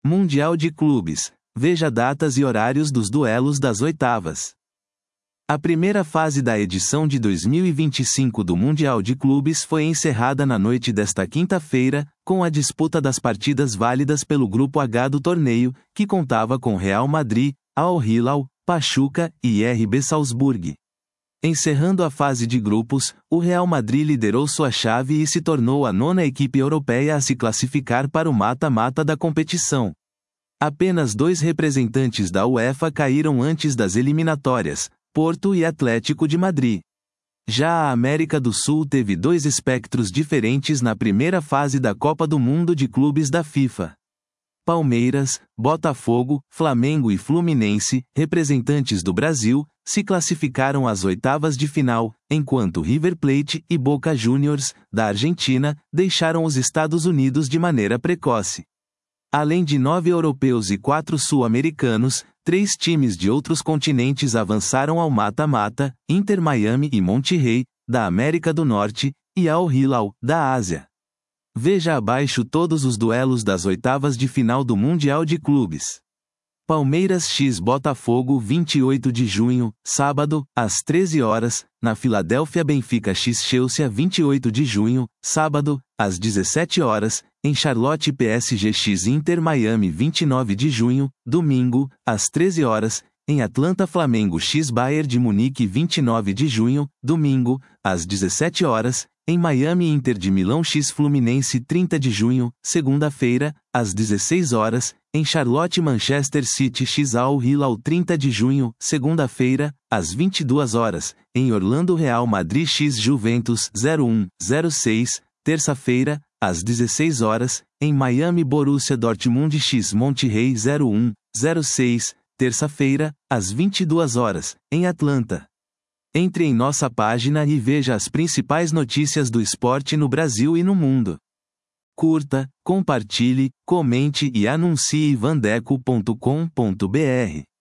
Mundial de Clubes. Veja datas e horários dos duelos das oitavas. A primeira fase da edição de 2025 do Mundial de Clubes foi encerrada na noite desta quinta-feira, com a disputa das partidas válidas pelo Grupo H do torneio, que contava com Real Madrid, Al Hilal, Pachuca e RB Salzburg. Encerrando a fase de grupos, o Real Madrid liderou sua chave e se tornou a nona equipe europeia a se classificar para o mata-mata da competição. Apenas 2 representantes da UEFA caíram antes das eliminatórias, Porto e Atlético de Madrid. Já a América do Sul teve 2 espectros diferentes na primeira fase da Copa do Mundo de Clubes da FIFA. Palmeiras, Botafogo, Flamengo e Fluminense, representantes do Brasil, se classificaram às oitavas de final, enquanto River Plate e Boca Juniors, da Argentina, deixaram os Estados Unidos de maneira precoce. Além de 9 europeus e 4 sul-americanos, 3 times de outros continentes avançaram ao mata-mata: Inter Miami e Monterrey, da América do Norte, e Al Hilal, da Ásia. Veja abaixo todos os duelos das oitavas de final do Mundial de Clubes. Palmeiras x Botafogo 28 de junho, sábado, às 13 horas, na Filadélfia. Benfica x Chelsea 28 de junho, sábado, às 17 horas, em Charlotte. PSG x Inter Miami 29 de junho, domingo, às 13 horas, em Atlanta. Flamengo x Bayern de Munique 29 de junho, domingo, às 17 horas, em Miami. Inter de Milão x Fluminense 30 de junho, segunda-feira, às 16 horas, em Charlotte. Manchester City x Al Hilal 30 de junho, segunda-feira, às 22 horas, em Orlando. Real Madrid x Juventus 01-06, terça-feira, às 16 horas, em Miami. Borussia Dortmund x Monterrey 01-06, terça-feira, às 22 horas, em Atlanta. Entre em nossa página e veja as principais notícias do esporte no Brasil e no mundo. Curta, compartilhe, comente e anuncie vandeco.com.br.